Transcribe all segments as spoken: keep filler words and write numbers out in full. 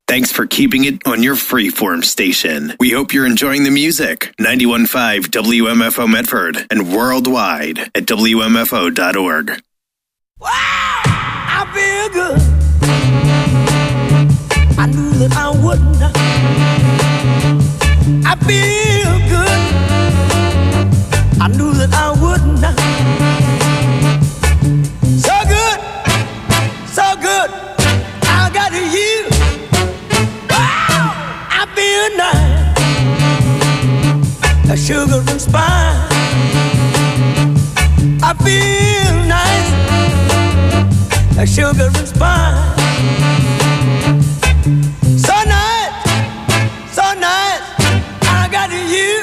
Thanks for keeping it on your freeform station. We hope you're enjoying the music. ninety-one point five W M F O Medford and worldwide at W M F O dot org. Wow, I feel good. I knew that I wouldn't. I feel good. I knew that I wouldn't. So good, so good. I got you. Wow, I feel nice. A sugar and spice. I feel nice. A sugar and spice. So nice, so nice. I got you.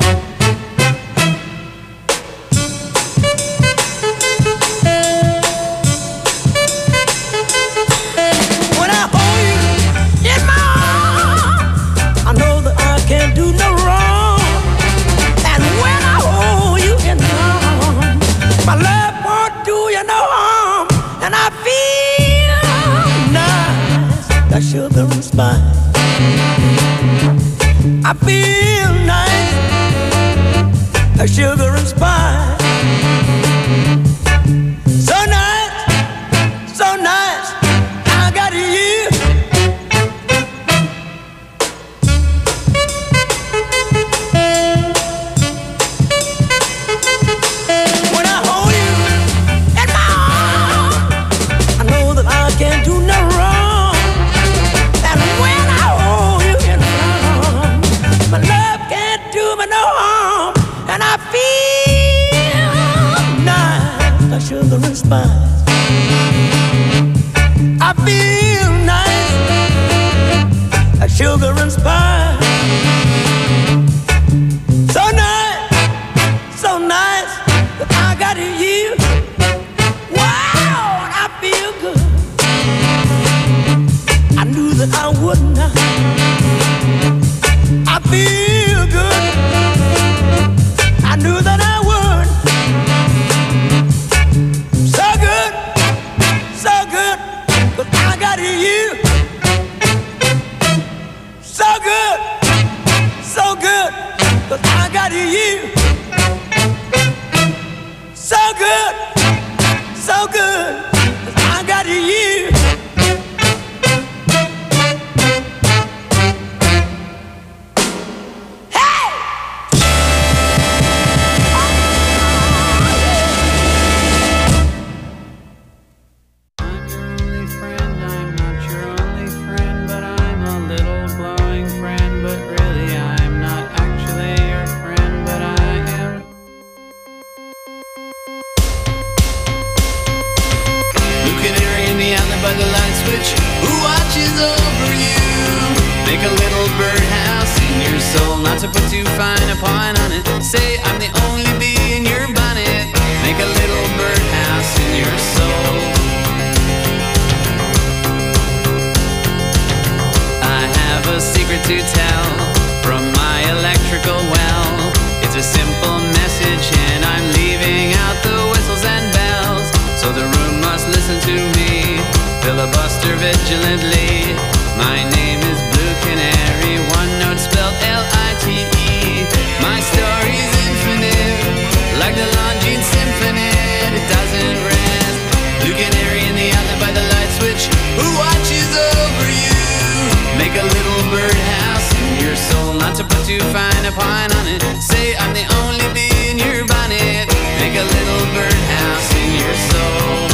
When I hold you in my arms, I know that I can't do no wrong. And when I hold you in my arms, my love won't do you no harm. And I feel nice, like sugar and spice. I feel nice, like sugar and spice. So nice, so nice, I got you. When I hold you in my arms, I know that I can't do no wrong. And when I hold you in my arms, my love can't do me no harm. And I feel nice, like sugar and spice. I feel nice, like sugar and spice. So nice, so nice, that I got you. Wow, I feel good. I knew that I wouldn't. I feel good. I knew that I would. So good, so good, but I got you. So good, so good, but I got you. So good, so good, but I got you. To put too fine a point on it, say I'm the only bee in your bonnet. Make a little birdhouse in your soul. I have a secret to tell from my electrical well. It's a simple message and I'm leaving out the whistles and bells. So the room must listen to me, filibuster vigilantly. My name is Blue Canary, one note spelled L I T E. My story's infinite, like the Longines Symphony. It doesn't rest. Blue Canary in the outlet by the light switch, who watches over you. Make a little birdhouse in your soul, not to put too fine a point on it. Say I'm the only bee in your bonnet. Make a little birdhouse in your soul.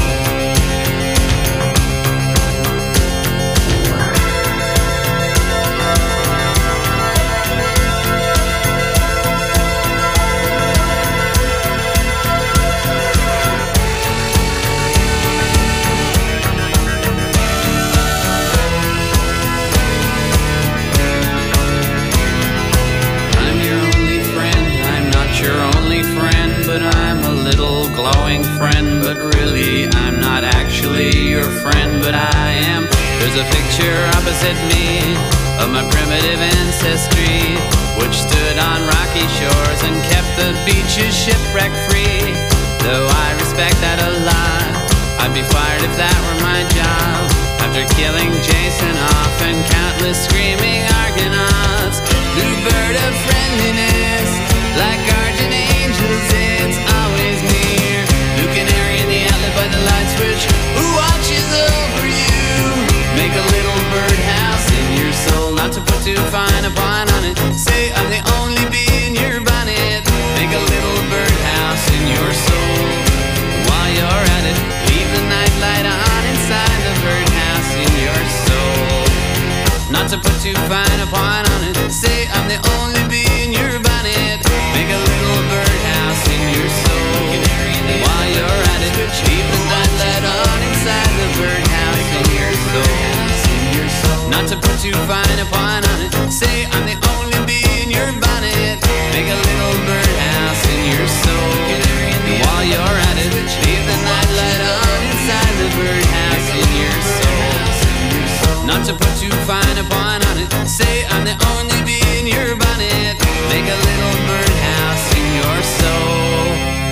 Glowing friend, but really I'm not actually your friend, but I am. There's a picture opposite me of my primitive ancestry, which stood on rocky shores and kept the beaches shipwreck free. Though I respect that a lot, I'd be fired if that were my job. I've Roger killing Jason off and countless screaming Argonauts. Bluebird of friendliness, like guardian angels, it's always near. Blue canary in the outlet by the light switch, who watches over you? Make a little birdhouse in your soul, not to put too fine a point on it. Say I'm the only bee in your bonnet. Make a little birdhouse in your soul. While you're at it, leave the night light on inside the birdhouse in your soul. Not to put too fine a point on it. Say I'm the only bee in your bonnet. Make a little birdhouse in your soul. While you're at it, leave the night light on inside the birdhouse in your soul. Not to put too fine a point on it. Say I'm the only bee in your bonnet. Make a little birdhouse in your soul. While you're at it, leave the night light on inside the birdhouse in your soul. Not to put too fine a point on it. Say I'm the only bee in your bonnet. Make a little birdhouse in your soul.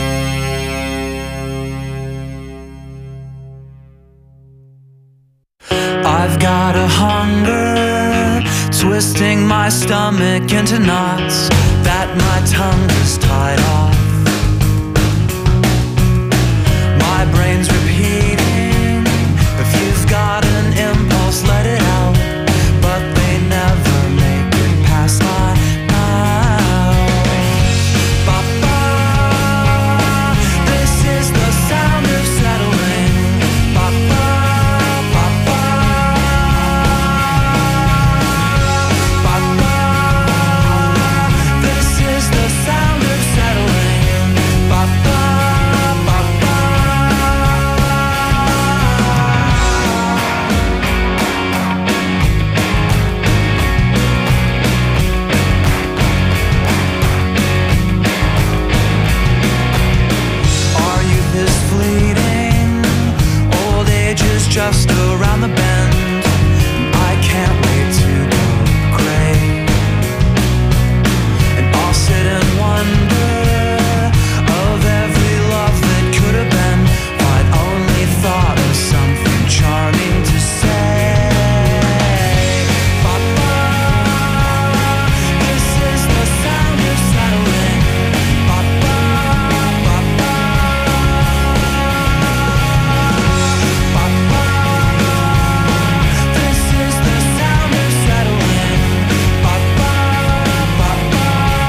I've got a hunger, twisting my stomach into knots that my tongue is tied off. My brain's repeating, if you've got an impulse, let it out. But they never make it past my mouth. Ba-ba, this is the sound of settling. Ba-ba, ba-ba, ba-ba, this is the sound of settling. Ba-ba, ba-ba. Our youth is fleeting, old age is just around the bend. I can't wait to go gray, and I'll sit and wonder of every love that could have been. If I'd only thought of something charming to say. Ba-ba, this is the sound of settling. Ba-ba, ba-ba, ba-ba, this is the sound of settling. Ba-ba, ba-ba,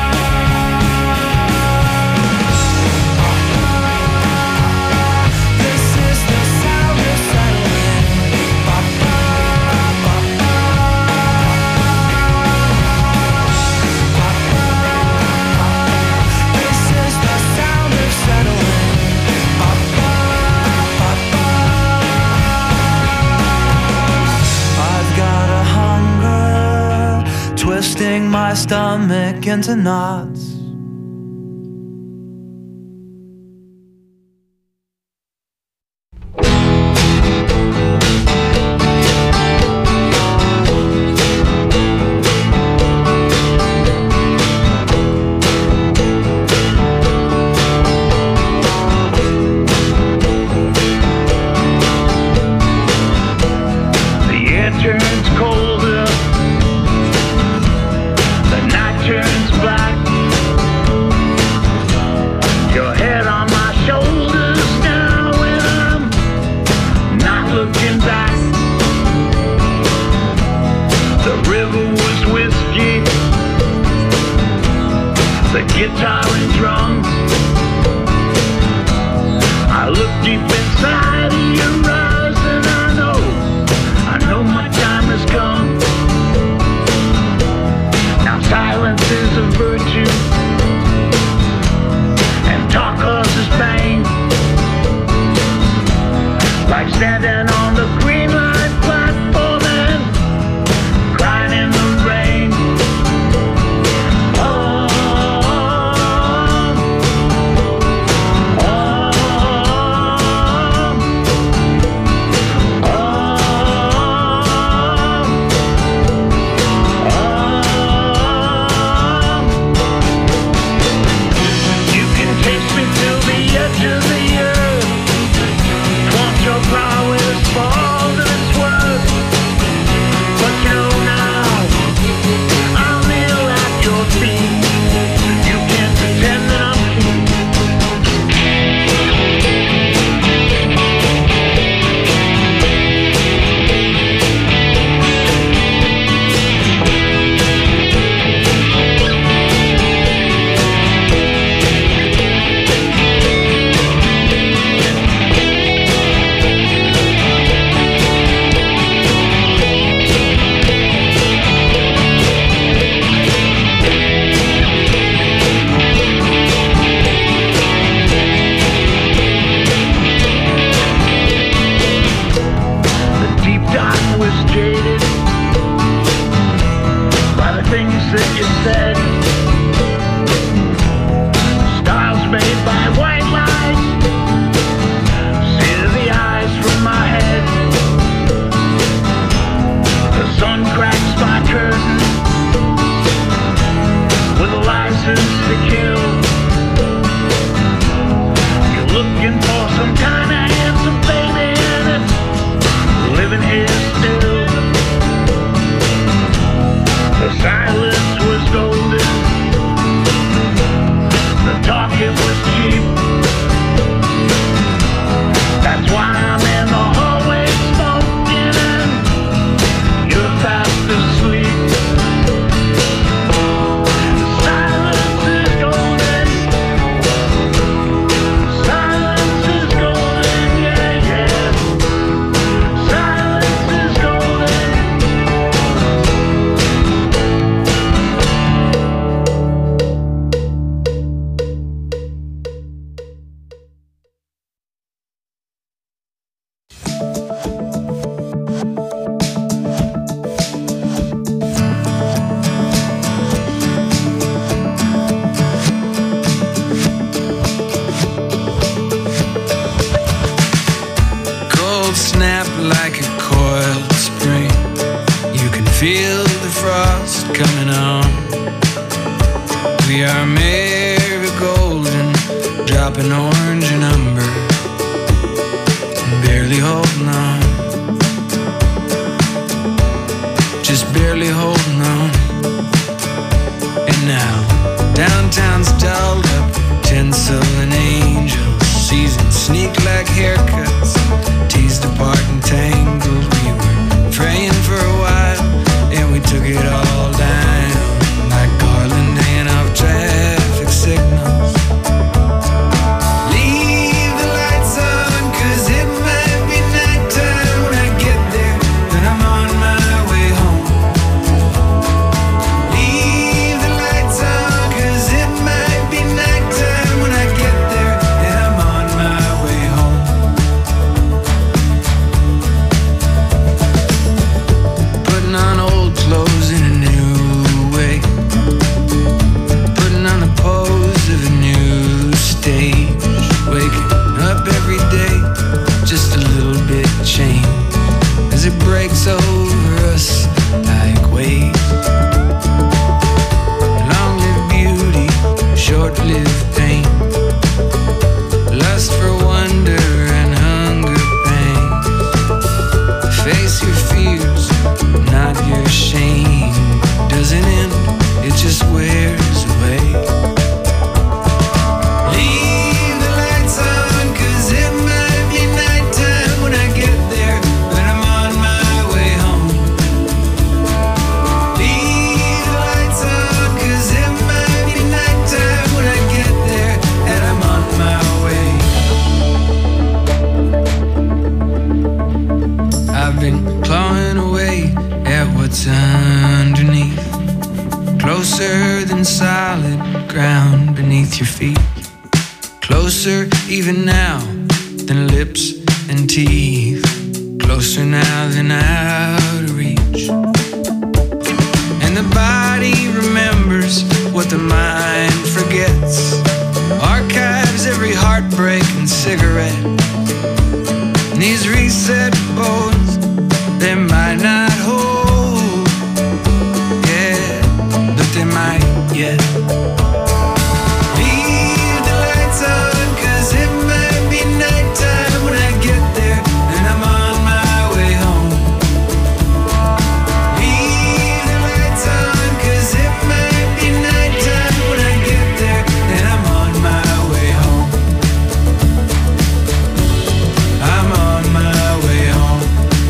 this is the sound of settling. Ba-ba, ba-ba, this is the sound of settling. Ba-ba, ba-ba. I've got a hunger, twisting my stomach into knots. The air turns colder, the night turns black. Your head on my shoulders now, and I'm not looking back. The river was whiskey, the guitar and drums. I look deep inside of your eyes, and I know, I know my time has come. Now silence is a virtue, and talk causes pain. Like standing on the green line platform and crying in the rain. Oh, oh, you can taste me till the edge of the earth. Want your prowess far. cold snap like a coiled spring. You can feel the frost coming on. We are marigold and dropping orange and umber, and barely holding on. Just barely holding on. And now downtown's dolled up, tinsel and angels, season sneak like haircuts, teased apart and tangled. We were praying for a while, and we took it all down like Garland hanging off traffic signals. Leave the lights on, 'cause it might be nighttime when I get there, but I'm on my way home. Leave the lights on, 'cause it might be nighttime when I get there, and I'm on my way home. Putting on old clothes in a new way, putting on the pose of a new stage, waking up every day just a little bit changed as it breaks over us like waves. Long-lived beauty, short-lived pain, lust for wonder and hunger pains. Face your fears, not your shame. Doesn't end, it just wears away. Leave the lights on, 'cause it might be nighttime when I get there, but I'm on my way home. Leave the lights on, 'cause it might be nighttime when I get there, and I'm on my way. I've been clawing away at what's underneath, closer than solid ground beneath your feet, closer even now than lips and teeth, closer now than out of reach. And the body remembers what the mind forgets, archives every heartbreak and cigarette. And these reset bones, they might not hold, yeah, but they might yet. Leave the lights on, 'cause it might be nighttime when I get there, and I'm on my way home. Leave the lights on, 'cause it might be nighttime when I get there, and I'm on my way home. I'm on my way home.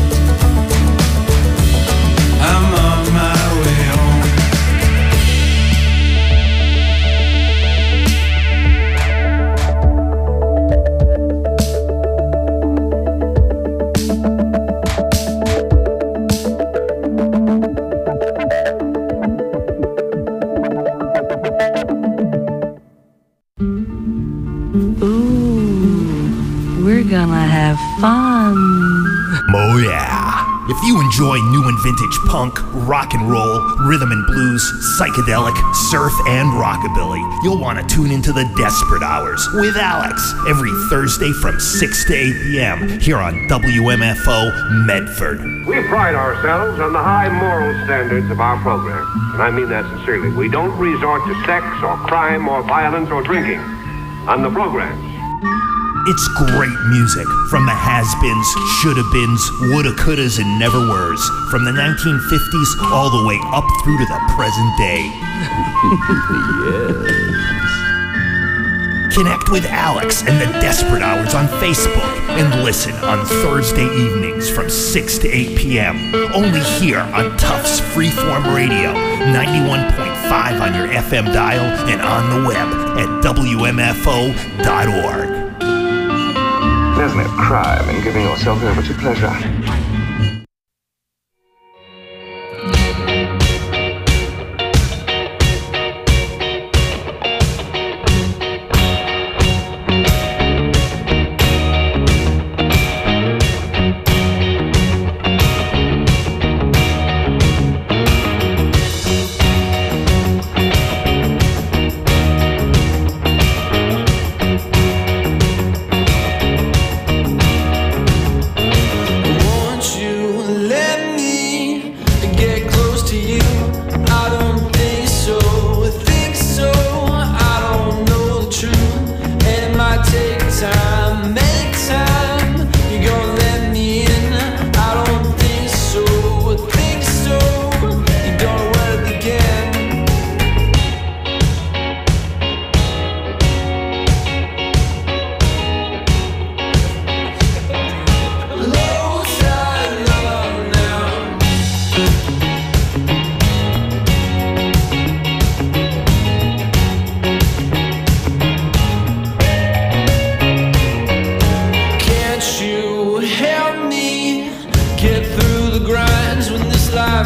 I'm on my way home. Ooh, we're gonna have fun. Oh yeah. If you enjoy new and vintage punk, rock and roll, rhythm and blues, psychedelic, surf, and rockabilly, you'll want to tune into the Desperate Hours with Alex every Thursday from six to eight p.m. here on W M F O Medford. We pride ourselves on the high moral standards of our program, and I mean that sincerely. We don't resort to sex or crime or violence or drinking on the programs. It's great music from the has-beens, shoulda-beens, woulda-couldas, and never-weres, from the nineteen fifties all the way up through to the present day. Yes. Connect with Alex and the Desperate Hours on Facebook and listen on Thursday evenings from six to eight p.m. only here on Tufts Freeform Radio, ninety-one point five on your F M dial and on the web at W M F O dot org. There's no crime in giving yourself over to pleasure.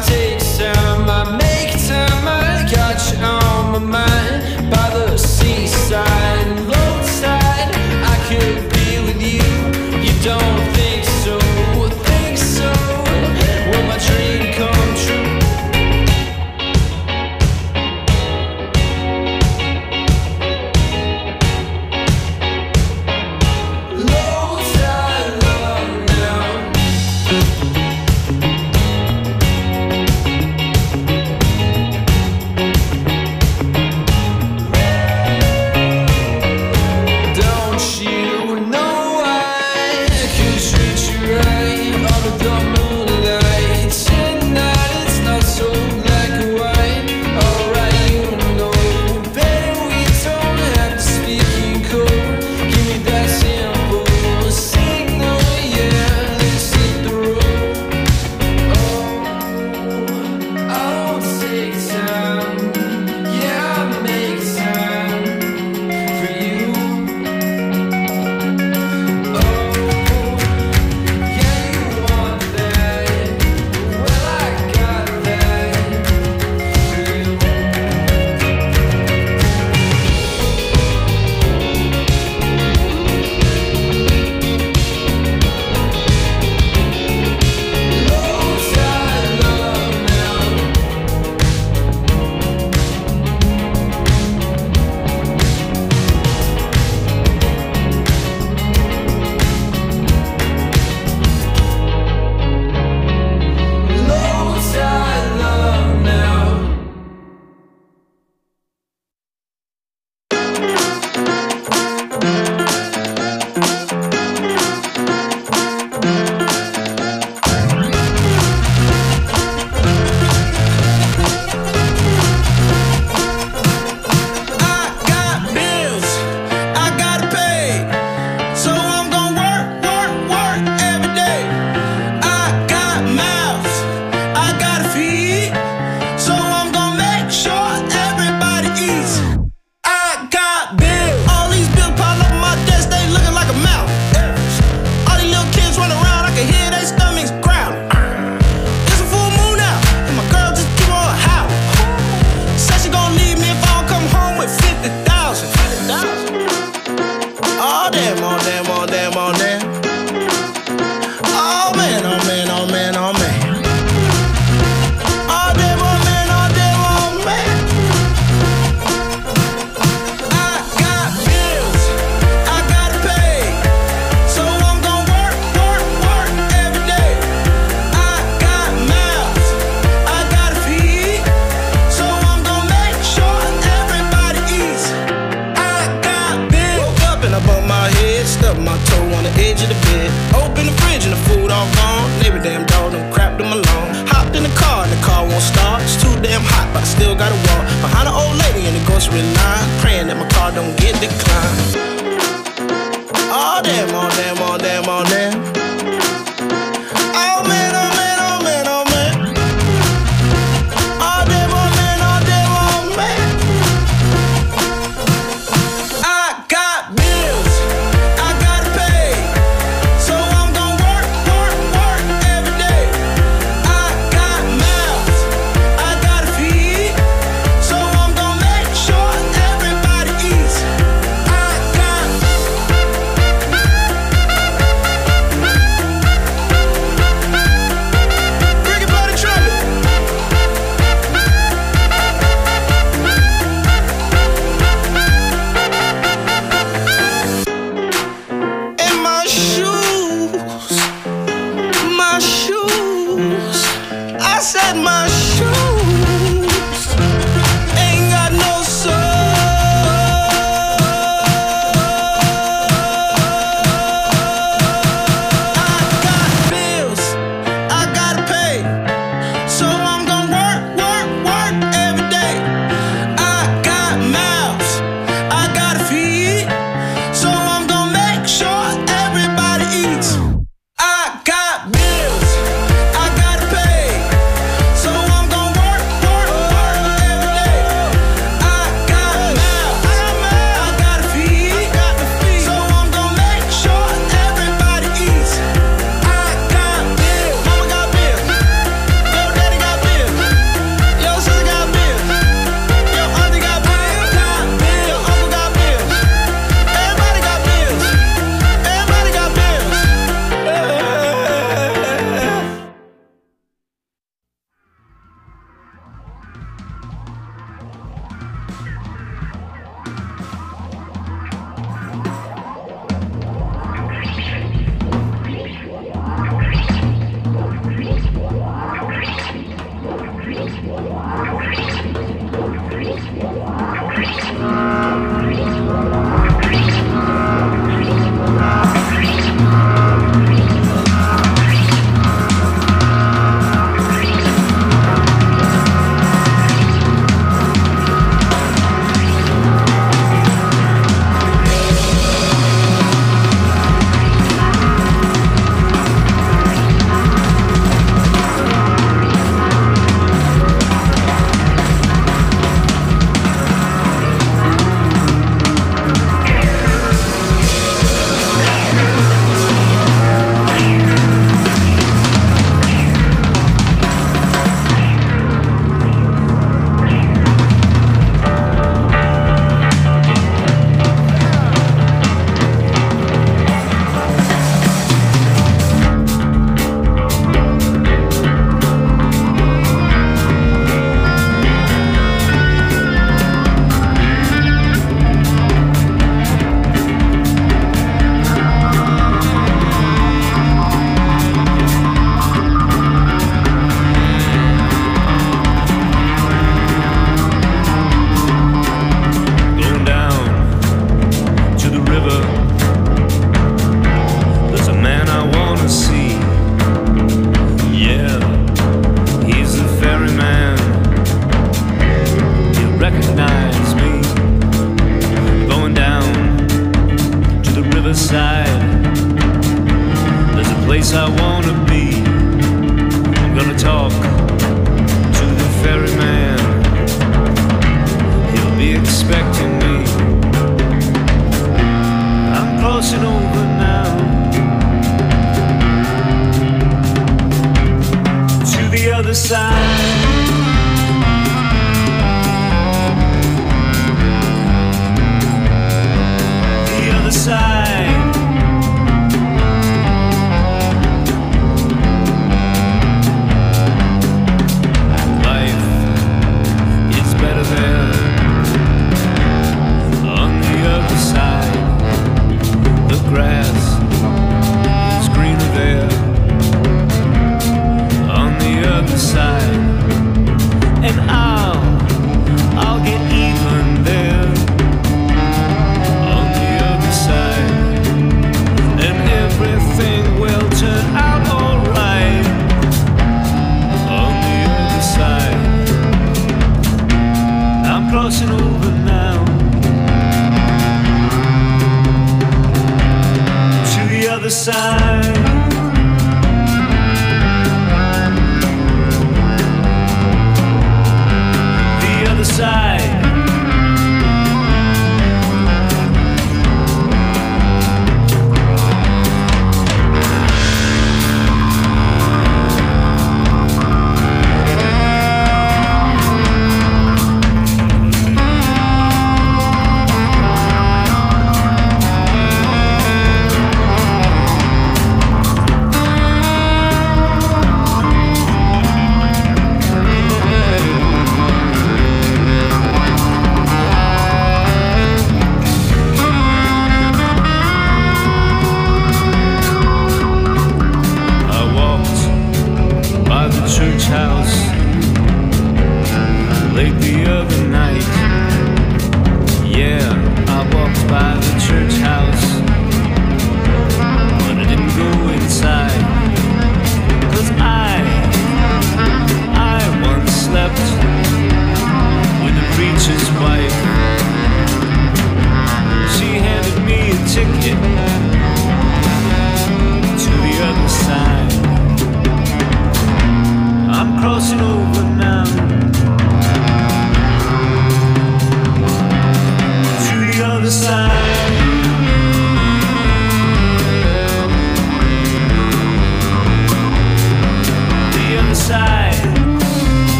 take time, I make time, I got you on my mind. By the seaside, low tide, I could be with you. You don't think so, think so. Will my dream come true? Low tide love now. Don't you know I could treat you right under the moonlight? Tonight it's not so black and white. Alright, you know, baby, we don't have to speak in code. Give me that simple signal, yeah, let's hit the road. Oh, I'll take time, yeah, I'll make time for you. Oh, yeah, you want that? Well, I got that for you. Low tide love now. Low tide love now. I got bills I gotta pay, so I'm gonna work, work, work every day. I got mouths I gotta feed, so I'm gonna make sure everybody eats. I got bills, all these bills pile up on my desk, they looking like a mouth. All these little kids running around, I can hear their stomachs growl. It's a full moon out, and my girl just keep on howling. Said she gon' leave me if I don't come home with fifty thousand. Oh damn, oh damn, oh damn, oh damn. Oh man, oh man, oh man, oh man. Oh damn, oh man, oh damn, oh man. I got bills I gotta pay, so I'm gon' work, work, work every day. I got mouths I gotta feed, so I'm gon' make sure everybody eats. I got bills. Woke up and I bumped my head, stubbed my toe on the edge of the bed. Open the fridge and the food all gone. Neighbor damn dog done crapped them alone. Hopped in the car and the car won't start. It's too damn hot, but I still gotta walk behind an old lady in the grocery line, praying that my car don't get declined. Oh damn, oh damn, oh damn, oh damn. Oh man, oh man, oh man, oh man. Oh damn, oh man, oh damn, oh man. I got bills I gotta pay, so I'm gon' work, work, work every day. I got mouths I gotta feed, so I'm gon' make sure everybody eats. I got bring it by the trumpet. In my shoes, my shoes. I said my shoes ain't got no soul. I got bills I gotta pay, so I'm gon' work, work, work every day. I got mouths I gotta feed, so I'm gon' make sure everybody eats. I got bills I gotta pay, so talk to the ferryman. He'll be expecting me. I'm crossing over now to the other side. The other side. Grass is greener there on the other side, and I'll, I'll get even there on the other side, and everything will turn out alright on the other side. I'm crossing over now the other side. The other side.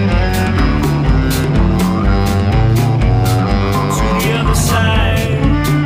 Side.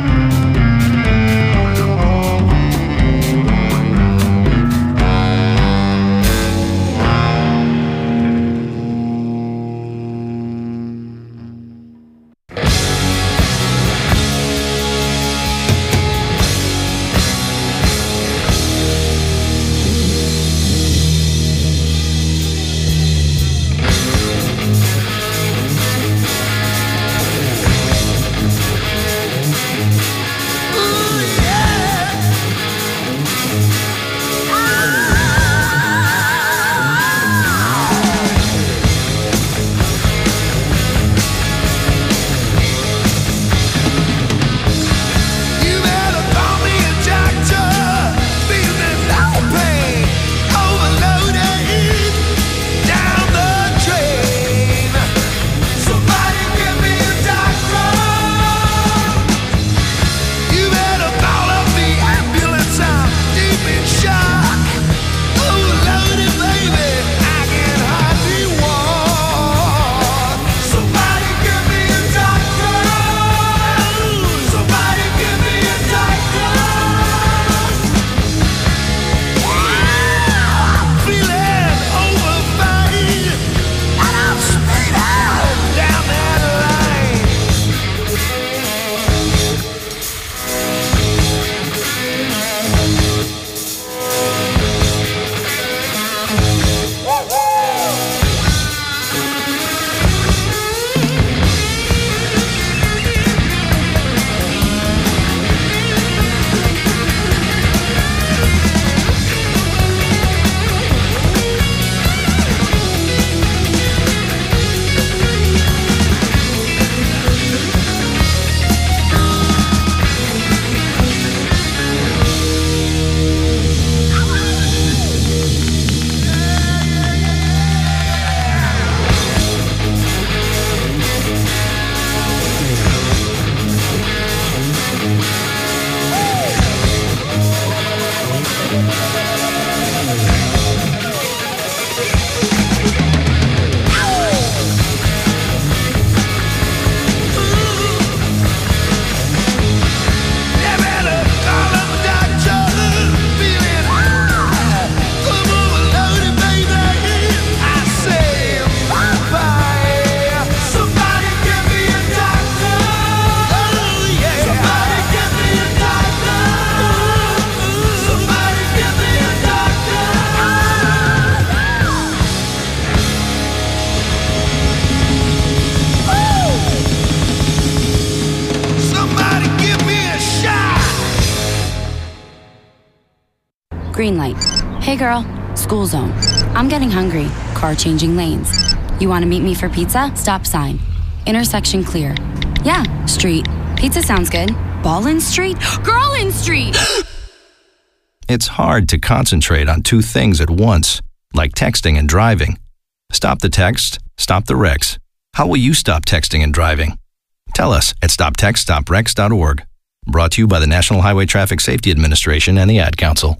Green light. Hey girl, school zone. I'm getting hungry. Car changing lanes. You want to meet me for pizza? Stop sign. Intersection clear. Yeah, street. Pizza sounds good. Ballin' Street? Girlin' Street! It's hard to concentrate on two things at once, like texting and driving. Stop the text, stop the wrecks. How will you stop texting and driving? Tell us at stop text stop wrecks dot org. Brought to you by the National Highway Traffic Safety Administration and the Ad Council.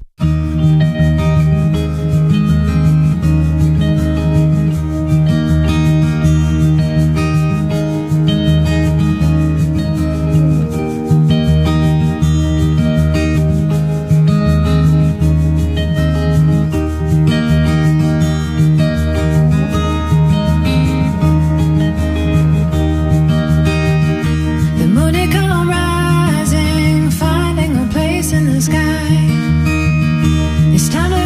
It's time to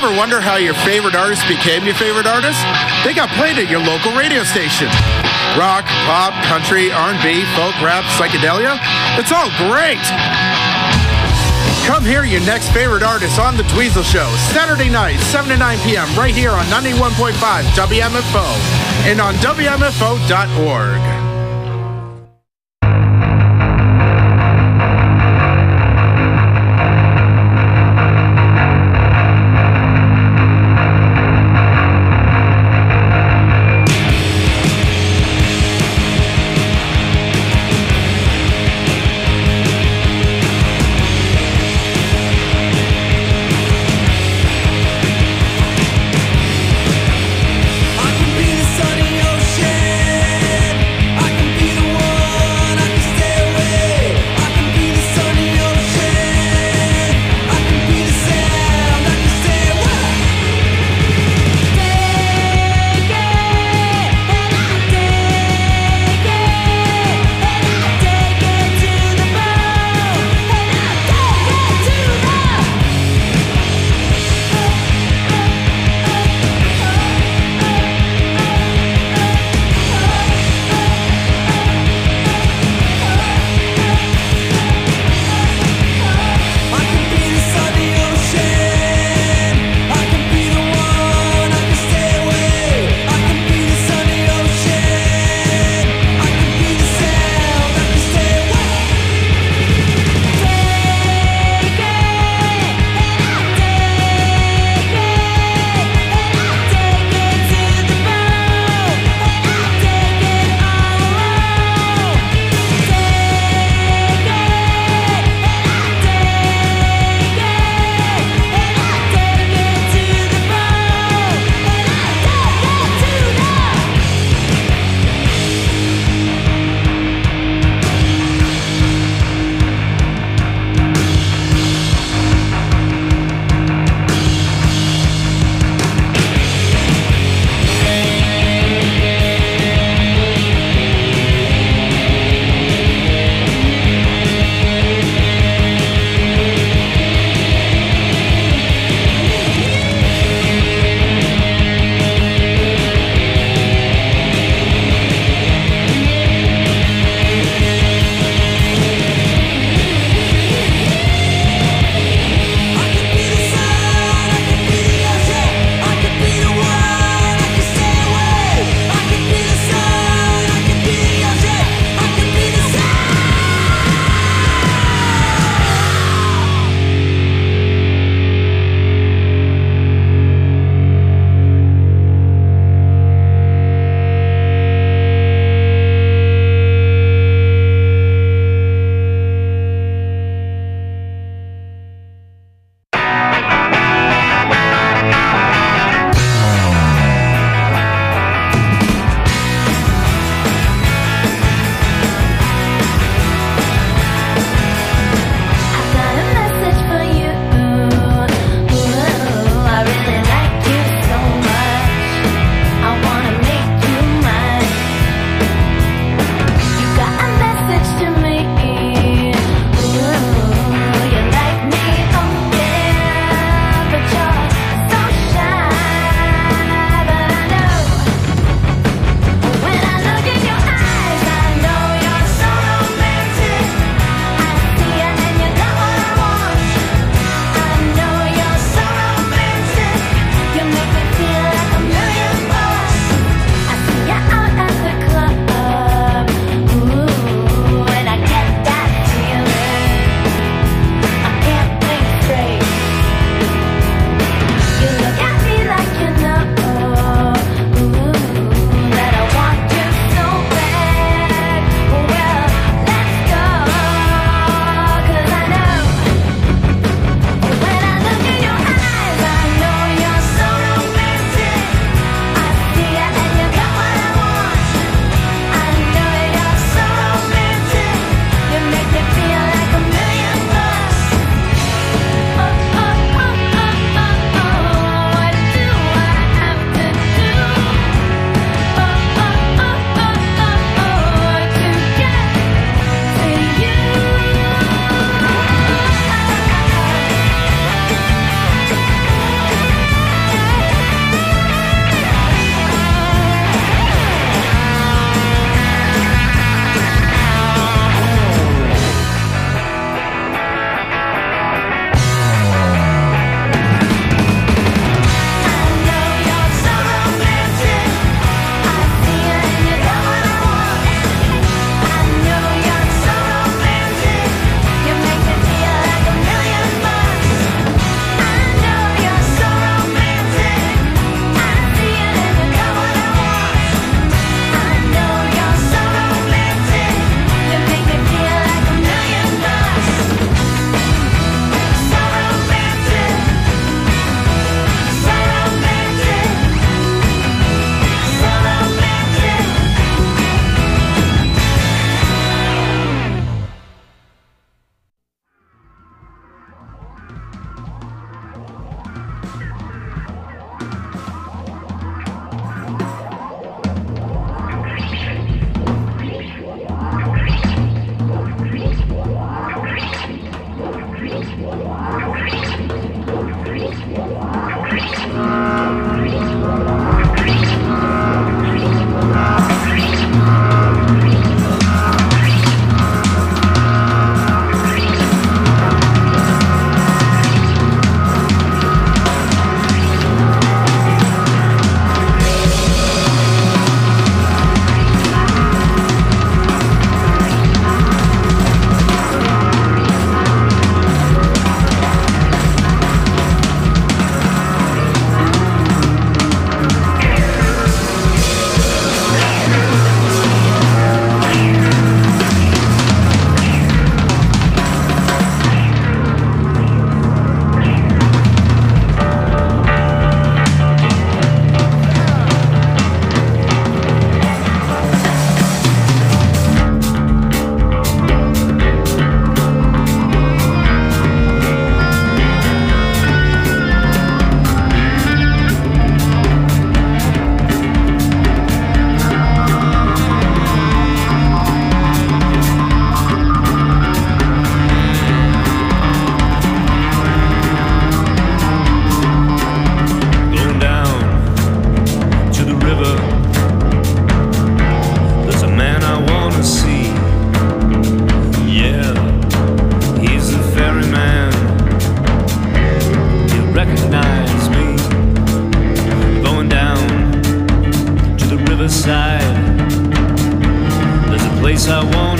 ever wonder how your favorite artist became your favorite artist? They got played at your local radio station. Rock, pop, country, R and B, folk, rap, psychedelia. It's all great. Come hear your next favorite artist on The Dweezil Show, Saturday night, seven to nine p.m. right here on ninety-one point five W M F O and on W M F O dot org. I can be the sunny ocean. I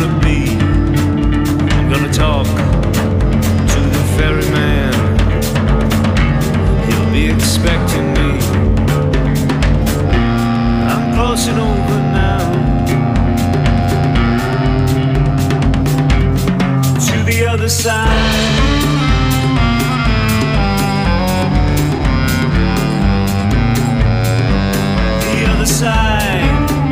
gonna be. I'm gonna talk to the ferryman. He'll be expecting me. I'm crossing over now to the other side. The other side.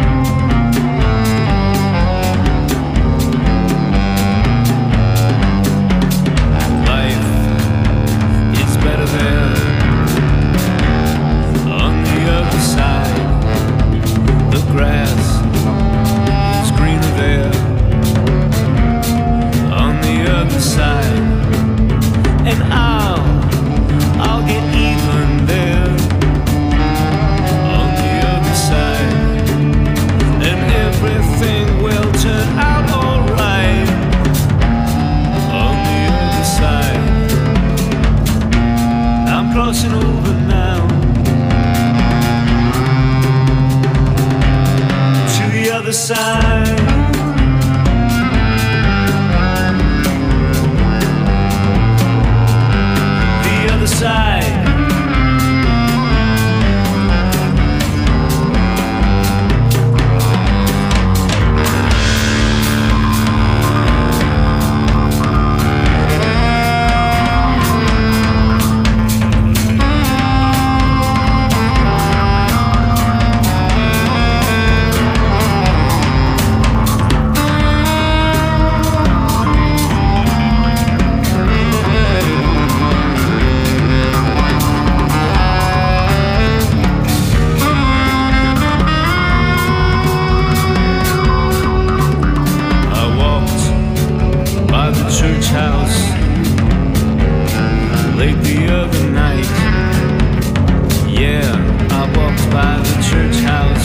Grass is greener there on the other side, and I'll I'll get even there on the other side, and everything will turn out alright on the other side. I'm crossing over now the other side. The other side. House late the other night. Yeah, I walked by the church house